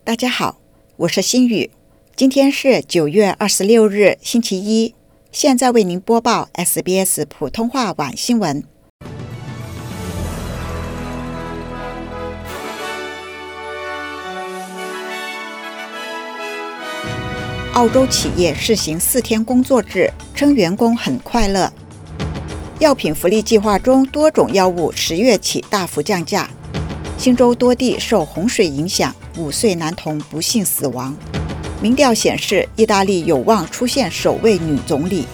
大家好，我是新宇，今天是9月26日星期一，现在为您播报 SBS 普通话晚新闻。澳洲企业试行4天工作制，称员工很快乐。药品福利计划中多种药物10月起大幅降价。新州多地受洪水影响，5岁男童不幸死亡。民调显示，意大利有望出现首位女总理。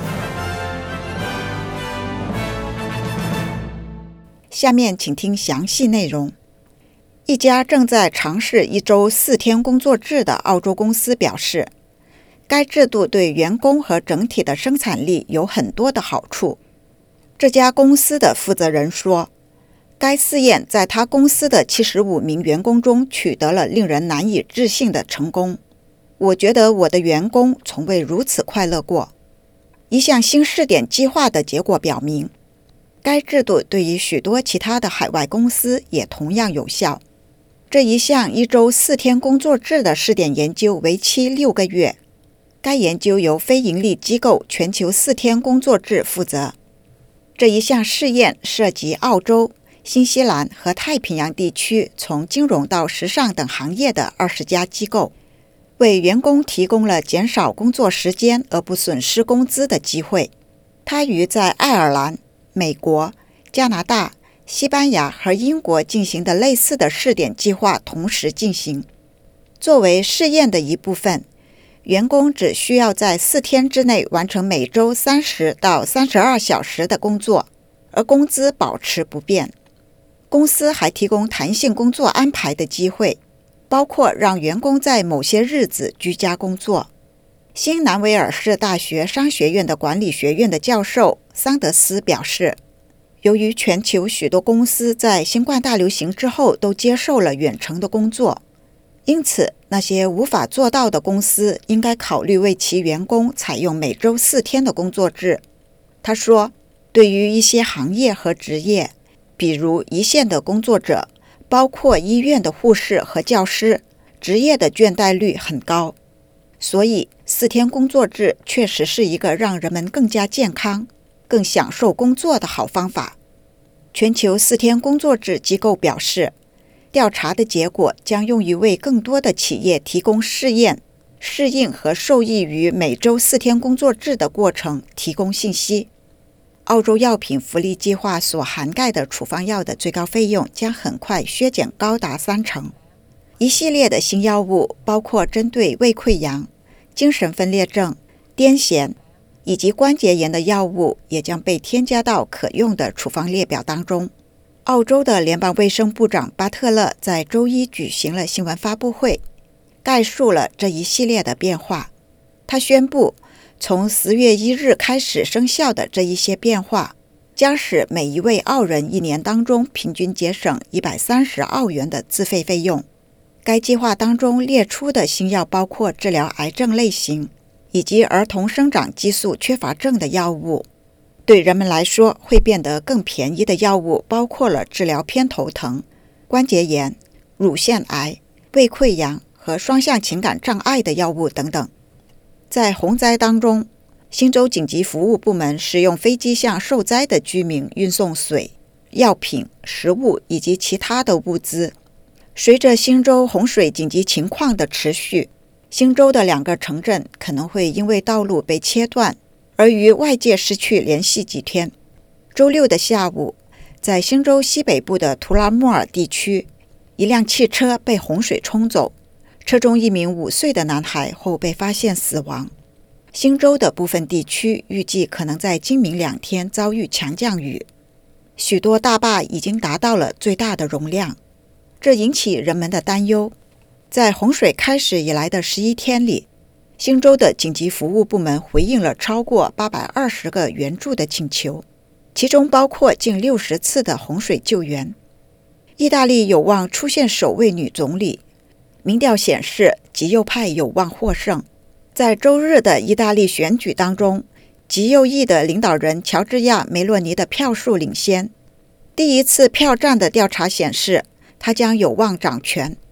下面请听详细内容。一家正在尝试1周4天工作制的澳洲公司表示，该制度对员工和整体的生产力有很多的好处。这家公司的负责人说，该试验在他公司的75名员工中取得了令人难以置信的成功。我觉得我的员工从未如此快乐过。一项新试点计划的结果表明，该制度对于许多其他的海外公司也同样有效。这一项1周4天工作制的试点研究为期6个月。该研究由非营利机构全球4天工作制负责。这一项试验涉及澳洲、新西兰和太平洋地区从金融到时尚等行业的20家机构，为员工提供了减少工作时间而不损失工资的机会。它与在爱尔兰、美国、加拿大、西班牙和英国进行的类似的试点计划同时进行。作为试验的一部分，员工只需要在4天之内完成每周30到32小时的工作，而工资保持不变。公司还提供弹性工作安排的机会，包括让员工在某些日子居家工作。新南威尔士大学商学院的管理学院的教授桑德斯表示，由于全球许多公司在新冠大流行之后都接受了远程的工作，因此那些无法做到的公司应该考虑为其员工采用每周4天的工作制。他说，对于一些行业和职业，比如一线的工作者，包括医院的护士和教师，职业的倦怠率很高。所以4天工作制确实是一个让人们更加健康、更享受工作的好方法。全球4天工作制机构表示，调查的结果将用于为更多的企业提供试验、适应和受益于每周4天工作制的过程提供信息。澳洲药品福利计划所涵盖的处方药的最高费用将很快削减高达30%。一系列的新药物，包括针对胃溃疡、精神分裂症、癫痫以及关节炎的药物，也将被添加到可用的处方列表当中。澳洲的联邦卫生部长巴特勒在周一举行了新闻发布会，概述了这一系列的变化。他宣布，从10月1日开始生效的这一些变化，将使每一位澳人1年当中平均节省130澳元的自费费用。该计划当中列出的新药包括治疗癌症类型以及儿童生长激素缺乏症的药物。对人们来说，会变得更便宜的药物包括了治疗偏头疼、关节炎、乳腺癌、胃溃疡和双向情感障碍的药物等等。在洪灾当中，新州紧急服务部门使用飞机向受灾的居民运送水、药品、食物以及其他的物资。随着新州洪水紧急情况的持续，新州的2个城镇可能会因为道路被切断而与外界失去联系几天。周6的下午，在新州西北部的图拉穆尔地区，一辆汽车被洪水冲走，车中1名5岁的男孩后被发现死亡。新州的部分地区预计可能在今明2天遭遇强降雨，许多大坝已经达到了最大的容量，这引起人们的担忧。在洪水开始以来的11天里，新州的紧急服务部门回应了超过820个援助的请求，其中包括近60次的洪水救援。意大利有望出现首位女总理，民调显示极右派有望获胜。在周日的意大利选举当中，极右翼的领导人乔治亚·梅洛尼的票数领先。第一次票站的调查显示，他将有望掌权。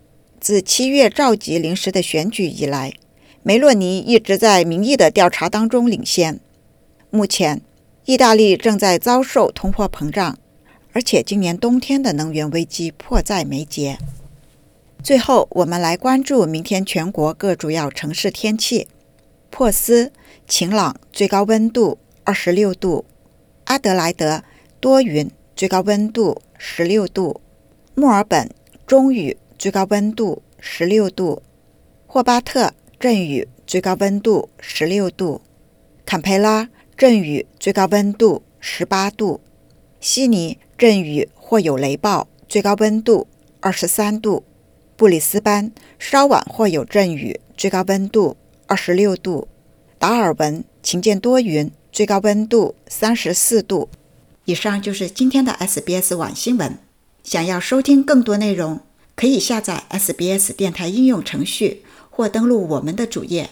自7月召集临时的选举以来，梅洛尼一直在民意的调查当中领先。目前，意大利正在遭受通货膨胀，而且今年冬天的能源危机迫在眉睫。最后，我们来关注明天全国各主要城市天气。珀斯晴朗，最高温度26度；阿德莱德多云，最高温度16度；墨尔本中雨，最高温度16度；霍巴特阵雨，最高温度16度；坎培拉阵雨，最高温度18度；悉尼阵雨或有雷暴，最高温度23度；布里斯班稍晚或有阵雨，最高温度26度；达尔文晴间多云，最高温度34度。以上就是今天的 SBS 晚新闻。想要收听更多内容，可以下载 SBS 电台应用程序，或登录我们的主页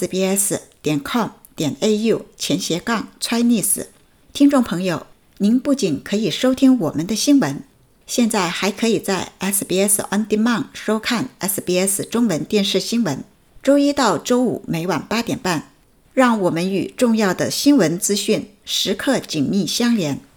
sbs.com.au/Chinese。听众朋友，您不仅可以收听我们的新闻，现在还可以在 SBS On Demand 收看 SBS 中文电视新闻，周一到周五每晚8点半，让我们与重要的新闻资讯时刻紧密相连。